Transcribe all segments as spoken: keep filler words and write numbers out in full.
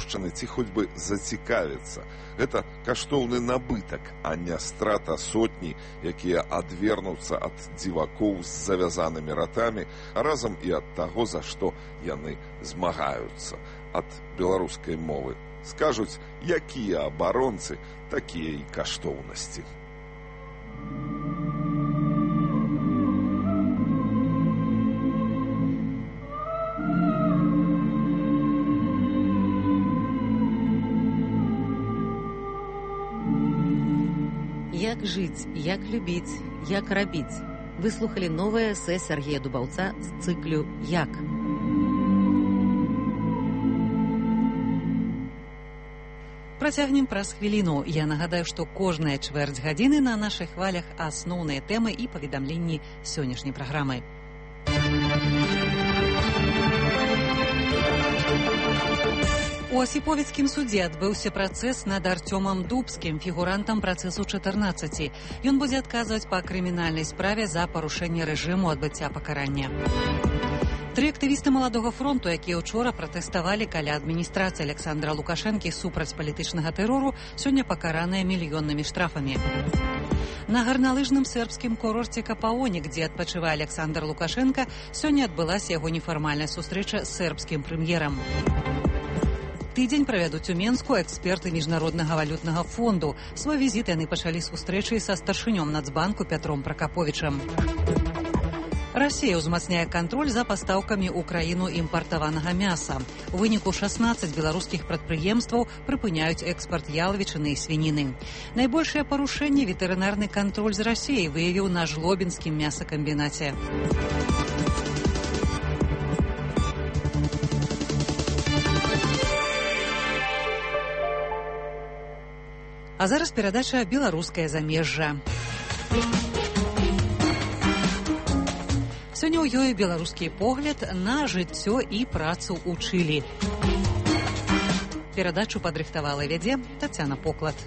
запрошчаны ці хоць бы зацікавіцца. Гэта каштоўны набытак, а не страта сотні, якія адвернуцца ад дзівакоў з завязанымі ратамі, а разам і ад таго, за што яны змагаюцца, ад беларускай мовы. Скажуць, якія абаронцы, такія і каштоўнасці. Як жыць, як любіць, як рабіць. Вы слухалі новае эсэ Сергея Дубаўца з цыклю «Як». Працягнем праз хвіліну. Я нагадаю, што кожная чвэрць гадзіны на нашых хвалях асноўныя тэмы і паведамленні сённяшняй праграмы. У Асіповіцкім судзе адбыўся працэс над Артёмам Дубскім, фігурантам працэсу чатырнаццаці. Ён будзе адказваць па крымінальнай справе за парушэнне рэжыму адбыцця пакарання. Тры актывісты Маладога фронту, якія ўчора пратэставалі каля адміністрацыі Александра Лукашэнкі супраць палітычнага тэрору, сёння пакараныя мільённымі штрафамі. На гарналыжным сербскім курорце Капаонік, дзе адпачывае Александр Лукашенка, сёння адбылася яго нефармальная сустрэча з сербскім прэм'ерам. Тыдзень правядуць у Менску эксперты міжнароднага валютнага фонду. Свой візіт яны пачалі з сустрэчы са старшынём Нацбанку Пятром Пракаповічам. Расія ўзмацняе кантроль за пастаўкамі ў краіну імпартаванага мяса. У выніку шаснаццаць беларускіх прадпрыемстваў прыпыняюць экспарт ялавічыны і свініны. Найбольшае парушэнне ветэрынарны кантроль з Расіяй выявіў на жлобінскім мясакамбінаце. А зараз перадача «Беларускае замежжа». Сёння ў ёй беларускі погляд на жыццё і працу ў Чылі. Перадачу падрыхтавала і вядзе Тацяна Поклад.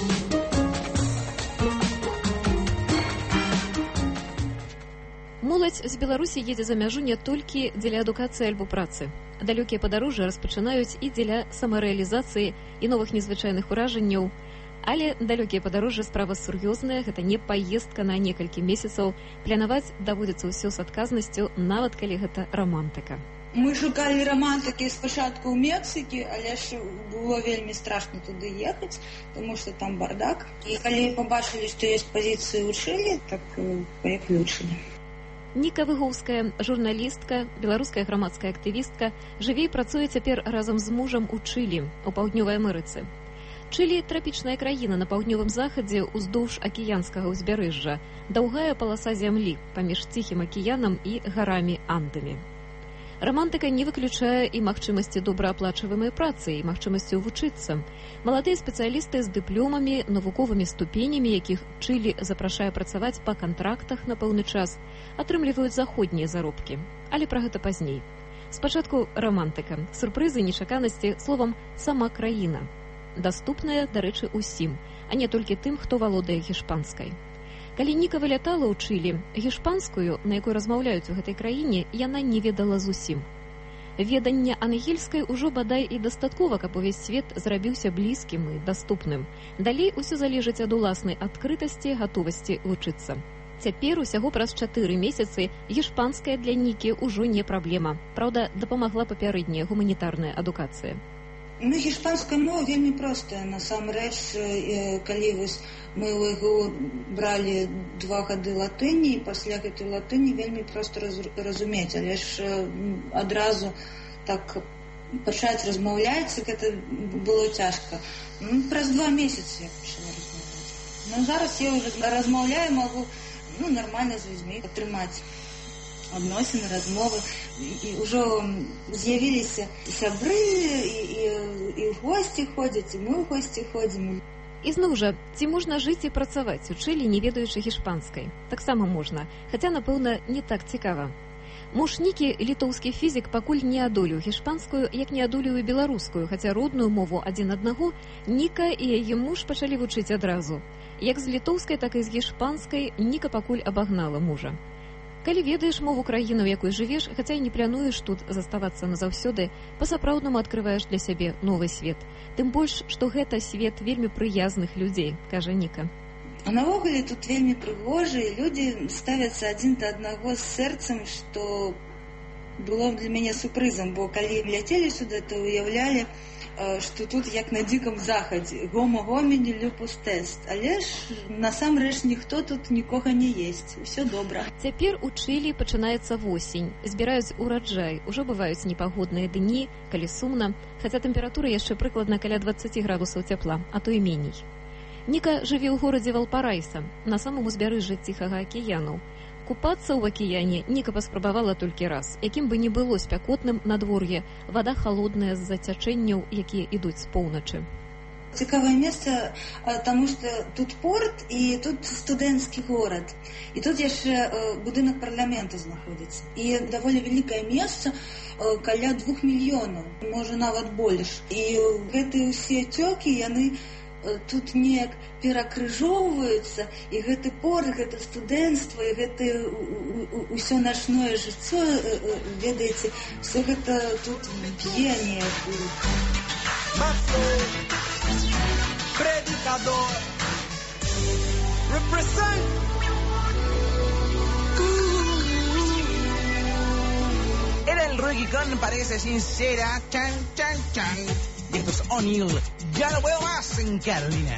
Моладзь з Беларусі едзе за мяжу не толькі дзеля адукацыі альбо працы. Далёкія падарожжы распачынаюць і дзеля самарэалізацыі і новых незвычайных уражанняў. Але далёкія падарожжы справа сур'ёзная, гэта не паездка на некалькі месяцаў. Планаваць даводзіцца ўсё з адказнасцю, нават калі гэта рамантыка. Мы шукалі рамантыкі спачатку ў Мексікі, але ж было вельмі страшна туды ехаць, тому што там бардак. І калі пабачылі, што ёсць пазіцыі ў Чылі, так паехалі ў Чылі. Ніка Выгоўская, журналістка, беларуская грамадская актывістка, жыве і працуе цяпер разам з мужам у Чылі, у паўднёвай Амерыцы. Чылі – трапічная краіна на паўднёвым захадзе ўздоўж акіянскага ўзбярэжжа, даўгая паласа зямлі паміж ціхім акіянам і гарамі Андамі. Рамантыка не выключае і магчымасці добрааплачваемай працы, і магчымасцю вучыцца. Маладыя спецыялісты з дыпломамі, навуковымі ступенямі, якіх Чылі запрашае працаваць па кантрактах на пэўны час, атрымліваюць заходнія заробкі. Але пра гэта пазней. Спачатку рамантыка, сюрпрызы, нечаканасці, словам, сама краіна. Даступная, дарэчы, усім, а не толькі тым, хто валодае гішпанскай. Калі Ніка вылятала ў Чылі, гішпанскую, на якой размаўляюць у гэтай краіне, яна не ведала зусім. Веданне ангельскай ужо бадай і дастаткова, каб увесь свет зрабіўся блізкім і даступным. Далей усё залежыць ад уласнай адкрытасці, гатовасці вучыцца. Цяпер усяго праз чатыры месяцы гішпанская для Нікі ўжо не праблема. Праўда, дапамагла папярэдняя гуманітарная адукацыя. Ну, гішпанская мова вельмі простая. Насамрэч, калі мы ў яго бралі два гады латыні, і пасля гэтай латыні вельмі проста разумець, але ж адразу так пачаць размаўляць, гэта было цяжка. Ну, праз два месяцы я пачала размаўляць. Ну, зараз я ўжо размаўляю, магу ну, нармальна з людзьмі атрымаць адносіны, размовы, і ўжо з'явіліся сябры, і, і, і ў госці ходзяць, і мы ў госці ходзім. І зноў жа, ці можна жыць і працаваць у Чылі, не ведаючы гішпанскай? Таксама можна, хаця, напэўна, не так цікава. Муж Нікі, літоўскі фізік, пакуль не адолеў гішпанскую, як не адолеў і беларускую, хаця родную мову адзін аднаго Ніка і яе муж пачалі вучыць адразу. Як з літоўскай, так і з гішпанскай Ніка пакуль абагнала мужа. Калі ведаеш мову краіны, у якой жывеш, хаця і не плануеш тут заставацца назаўсёды, па-сапраўднаму адкрываеш для сябе новы свет. Тым больш, што гэта свет вельмі прыязных людзей, кажа Ніка. А навогуле тут вельмі прыгожа, і людзі ставяцца адзін да аднаго з сэрцам, што было для мяне сюрпрызам, бо калі ляцелі сюды, то уяўлялі, што тут як на дзікам захадзе, гомо гоміні люпус тэст, але ж насамрэч ніхто тут нікога не есць, усё добра. Цяпер у Чылі пачынаецца восень, збіраюць ураджай, ужо бываюць непагодныя дні, калі сумна, хаця тэмпература яшчэ прыкладна каля дваццаць градусаў цяпла, а то і меней. Ніка жыве ў горадзе Валпарайса, на самым узбярэжжы Ціхага акіяну. Купацца ў акіяне Ніка паспрабавала толькі раз, якім бы не было спякотным надвор'е, вада халодная з-за цячэнняў, якія ідуць з поўначы. Цікавае месца, таму што тут порт і тут студэнцкі горад. І тут яшчэ будынак парламента знаходзіцца. І даволі вялікае месца, каля двух мільёнаў, можа нават больш. І гэтыя ўсе цёкі, яны тут неяк перакрыжоўваюцца, і гэты порт, гэта студэнцтва, і гэта ўсё начное жыццё, ведаеце, все гэта тут б'е неяк. Predicador represent. Era el reggaetón, parece sincera, chan, chan, chan. Y esto es O'Neill, ya no puedo más en Carolina.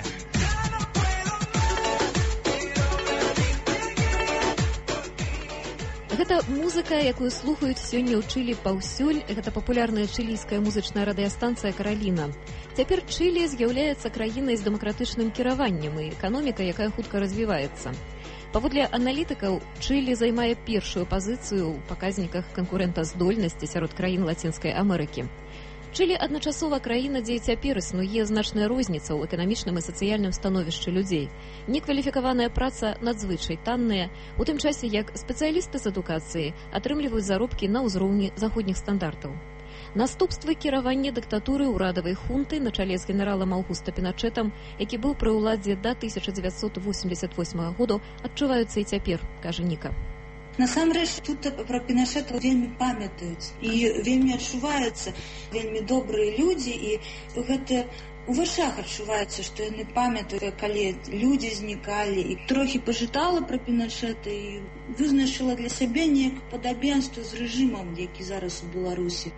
Гэта музыка, якую слухаюць сёння ў Чылі паўсюль, гэта папулярная чылійская музычная радыёстанцыя «Караліна». Цяпер Чылі з'яўляецца краінай з дэмакратычным кіраваннем і эканоміка, якая хутка развіваецца. Паводле аналітыкаў, Чылі займае першую пазіцыю ў паказніках канкурэнтаздольнасці сярод краін Лацінскай Амерыкі. Чылі адначасова краіна, дзе і цяпер існуе значная розніца ў эканамічным і сацыяльным становішчы людзей. Некваліфікаваная праца надзвычай танная, у тым часе як спецыялісты з адукацыі атрымліваюць заробкі на ўзроўні заходніх стандартаў. Наступствы кіравання дыктатуры ўрадавай хунты на чале з генералам Аўгуста Піначэтам, які быў пры ўладзе да тысяча дзевяцьсот восемьдесят восьмага году, адчуваюцца і цяпер, кажа Ніка. Насамрэч, тут пра Пінашэта вельмі памятаюць і вельмі адчуваецца, вельмі добрыя людзі, і гэта у вачах адчуваецца, што яны памятаюць, калі людзі знікалі. І трохі пажытала пра Пінашэта і вызначыла для сябе неяк падабенства з рэжымам, які зараз у Беларусі.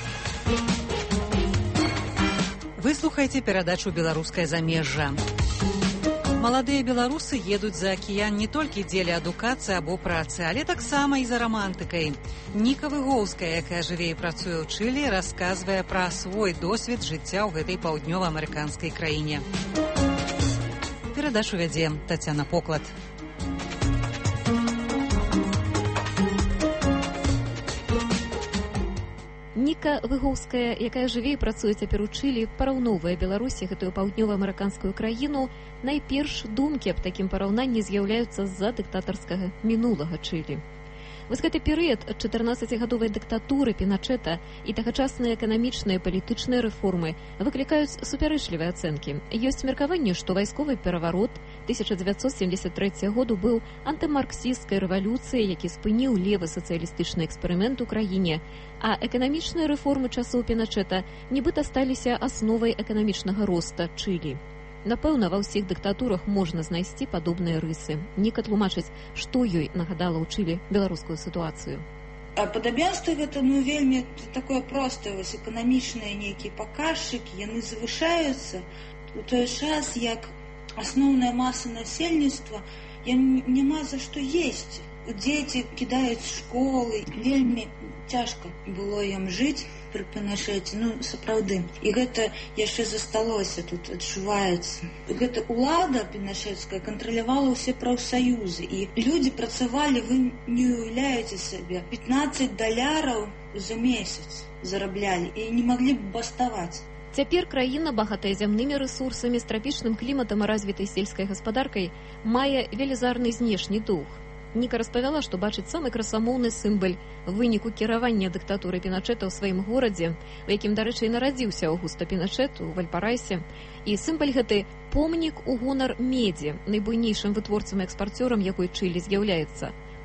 Вы слухаеце перадачу «Беларускае замежжа». Маладыя беларусы едуць за акіян не толькі дзеля адукацыі або працы, але таксама і за рамантыкай. Ніка Выгоўская, якая жыве і працуе ў Чылі, расказвае пра свой досвед жыцця ў гэтай паўднёва-амерыканскай краіне. Перадачу вядзе Тацяна Поклад. Ніка Выгоўская, якая жыве і працуе цяпер у Чылі, параўноўвае Беларусі, гэтую паўднёва-амерыканскую краіну. Найперш думкі аб такім параўнанні з'яўляюцца з-за дыктатарскага мінулага Чылі. Вось гэты перыяд чатырнаццацігадовай дыктатуры Піначэта і тагачасныя эканамічныя палітычныя рэформы выклікаюць супярэчлівыя ацэнкі. Ёсць меркаванне, што вайсковы пераварот тысяча дзевяцьсот семьдесят трэцяга году быў антымарксісцкай рэвалюцыяй, які спыніў левы сацыялістычны эксперымент у краіне, а эканамічныя рэформы часоў Піначэта нібыта сталіся асновай эканамічнага роста Чылі. Напэўна, ва ўсіх дыктатурах можна знайсці падобныя рысы. Ніка тлумачыць, што ёй нагадала ў Чылі беларускую сітуацыю. А падабенства гэта ну, вельмі такое простае, вось эканамічныя нейкія паказчыкі, яны завышаюцца у той час, як асноўная маса насельніцтва няма за што есці. Дзеці кідаюць школы, вельмі цяжка было ім жыць пры Пінашэце, ну сапраўды. І гэта яшчэ засталося тут, адчуваецца. Гэта ўлада пінашэцкая кантралявала ўсе прафсаюзы, і людзі працавалі, вы не уяўляеце сабе, пятнаццаць даляраў за месяц зараблялі і не маглі б баставаць. Цяпер краіна, багатая зямнымі рэсурсамі, з трапічным кліматам і развітай сельскай гаспадаркай, мае велізарны знешні дух. Ніка распавяла, што бачыць самы красамоўны сімбаль выніку кіравання дыктатуры Пінашэта ў сваім горадзе, у якім, дарэчы, і нарадзіўся Аўгуста Пінашэт у Вальпарайсе. І сімбаль гэты помнік у гонар медзі, найбуйнейшым вытворцам і экспарцёрам якой Чылі з'яўляецца.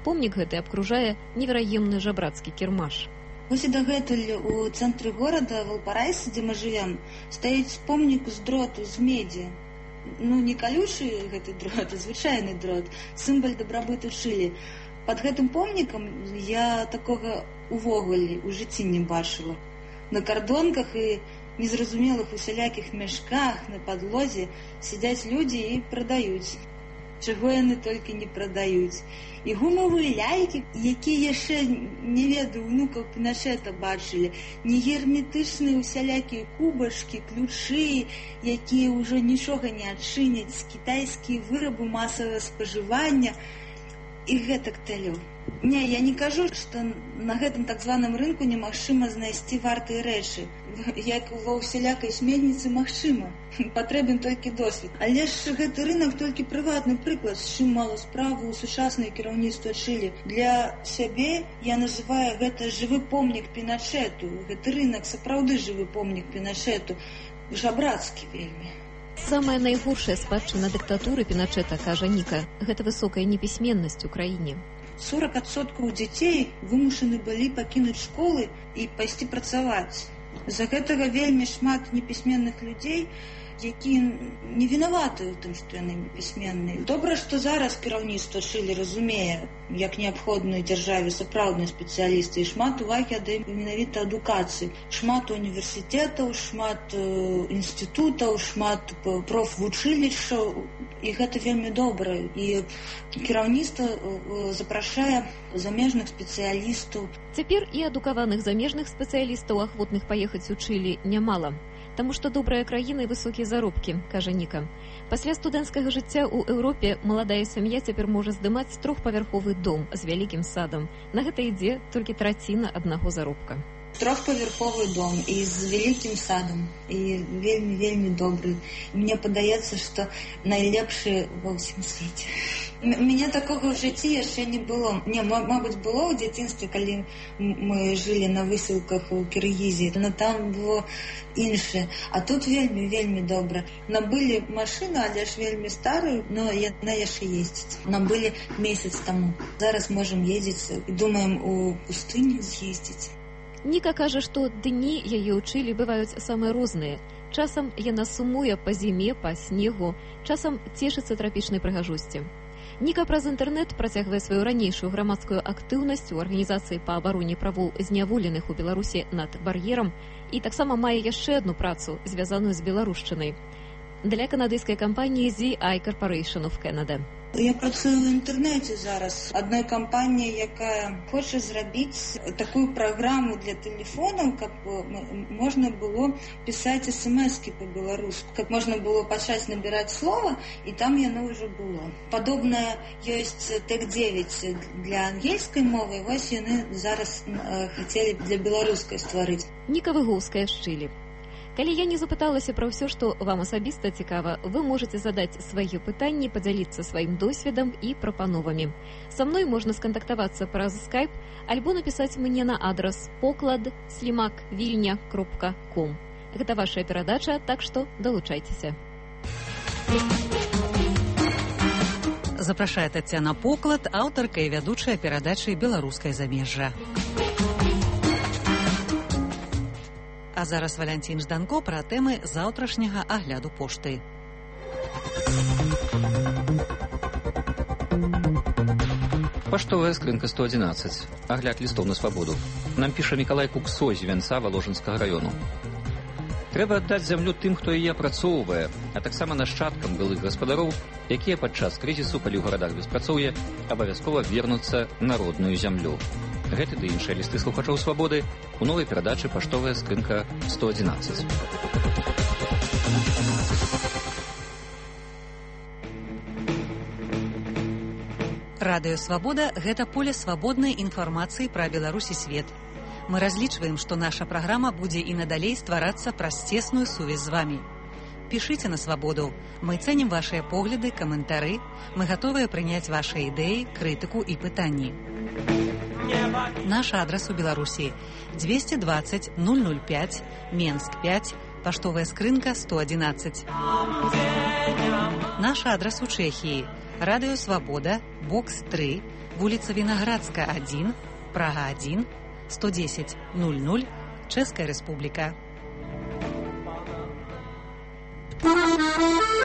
Помнік гэты абкружае невераемны жабрацкі кірмаш. Вось і дагэтуль у цэнтры горада Валпарайса, дзе мы жывем, стаіць помнік з дроту, з медзі. Ну, не калючы гэты дрот, а звычайны дрот, сімвал дабрабыту Чылі. Пад гэтым помнікам я такога увогуле ў жыцці не бачыла. На кардонках і незразумелых усялякіх мяшках на падлозе сядзяць людзі і прадаюць. Чаго яны толькі не прадаюць. І гумавыя ляйкі, якія яшчэ, не ведаю, унукаў Пінашэта бачылі, не герметычныя усялякія кубачкі, ключы, якія ўжо нічога не адчыняць, кітайскія вырабы масавага спажывання і гэтак далей. Не, я не кажу, што на гэтым так званым рынку немагчыма знайсці вартыя рэчы. Як ва ўсялякай сметніцы магчыма. Патрэбен толькі досвед. Але ж гэты рынок толькі прыватны прыклад, з чым мала справу ў сучаснае кіраўніцтва Чылі. Для сябе я называю гэта жывы помнік Пінашэту. Гэты рынок сапраўды жывы помнік Пінашэту. Жабрацкі вельмі. Самая найгоршая спадчына дыктатуры Пінашэта, кажа Ніка, гэта высокая непісьменнасць у краіне. сорок адсоткаў дзяцей вымушаны былі пакінуць школы і пайсці працаваць. З-за гэтага вельмі шмат непісьменных людзей, якія не вінаваты ў тым, што яны непісьменныя. Добра, што зараз кіраўніцтва Чылі разумее, як неабходную дзяржаве сапраўдныя спецыялісты, і шмат увагі аддае менавіта адукацыі. Шмат універсітэтаў, шмат інстытутаў, шмат профвучылішчаў, і гэта вельмі добра. І кіраўніцтва запрашае замежных спецыялістаў. Цяпер і адукаваных замежных спецыялістаў ахвотных паехаць у Чылі нямала. Таму што добрая краіна і высокія заробкі, кажа Ніка. Пасля студэнцкага жыцця ў Еўропе маладая сям'я цяпер можа здымаць трохпавярховы дом з вялікім садам. На гэта ідзе толькі траціна аднаго заробка. Трохпавярховы дом і з вялікім садам. І вельмі-вельмі добры. Мне падаецца, што найлепшы ва ўсім свеце. Мяне такога ў жыцці яшчэ не было. Не, мабыць, было ў дзяцінстве, калі мы жылі на высылках у Кіргізіі, но там было іншае. А тут вельмі-вельмі добра. Набылі машыну, але ж вельмі старую, но яна яшчэ ездзіць. Набылі месяц таму. Зараз можам ездзіць і думаем у пустыню з'ездзіць. Ніка кажа, што дні яе ў Чылі бываюць самыя розныя. Часам яна сумуе па зіме, па снегу, часам цешыцца трапічнай прыгажосці. Ніка праз інтэрнэт працягвае сваю ранейшую грамадскую актыўнасць у арганізацыі па абароне правоў зняволеных у Беларусі над бар'ерам і таксама мае яшчэ адну працу, звязаную з беларушчынай, для канадыйскай кампаніі зет ай Corporation of Canada. Я працую в інтэрнэце зараз. Адной кампаніі, якая хоча зрабіць такую праграму для тэлефонаў, каб можна было пісаць эс-эм-эскі па-беларуску, каб можна было пачаць набіраць слова, і там яно ўжо было. Падобнае ёсць тэк дзевяць для ангельскай мовы, вось яны зараз хацелі для беларускай стварыць. Ніка Выгоўская з Чылі. Калі я не запыталася пра ўсё, што вам асабіста цікава, вы можаце задаць свае пытанні, падзяліцца сваім досведам і прапановамі. Са мной можна скантактавацца праз скайп альбо напісаць мне на адрас поклад слімак вільня кропка ком. Гэта вашая перадача, так што далучайцеся. Запрашае Тацяна Поклад, аўтарка і вядучая перадачы «Беларускае замежжа». А зараз Валянцін Жданко пра тэмы заўтрашняга агляду пошты. Паштовая скрынка сто адзінаццаць. Агляд лістоў на свабоду. Нам піша Мікалай Куксо з Вянца Валожынскага раёну. Трэба аддаць зямлю тым, хто яе апрацоўвае, а таксама нашчадкам былых гаспадароў, якія падчас крызісу, калі ў гарадах беспрацоўе, абавязкова вернуцца на родную зямлю. Гэты ды іншыя лісты слухачоў свабоды у новай перадачы «Паштовая скрынка сто адзінаццаць». Радыё «Свабода» – гэта поле свабоднай інфармацыі пра Беларусь і свет. Мы разлічваем, што наша праграма будзе і надалей стварацца праз цесную сувязь з вамі. Пішыце на свабоду. Мы цэнім вашыя погляды, каментары. Мы гатовыя прыняць вашыя ідэі, крытыку і пытанні. Наш адрес у Беларусі двести двадцать ноль ноль пять, Менск пять, паштовая скрынка сто адзінаццаць. Наш адрес у Чэхіі Радыё Свабода, бокс тры, вуліца Вінаградская, адзін, Прага адзін, сто дзесяць ноль ноль, Чэшская Рэспубліка.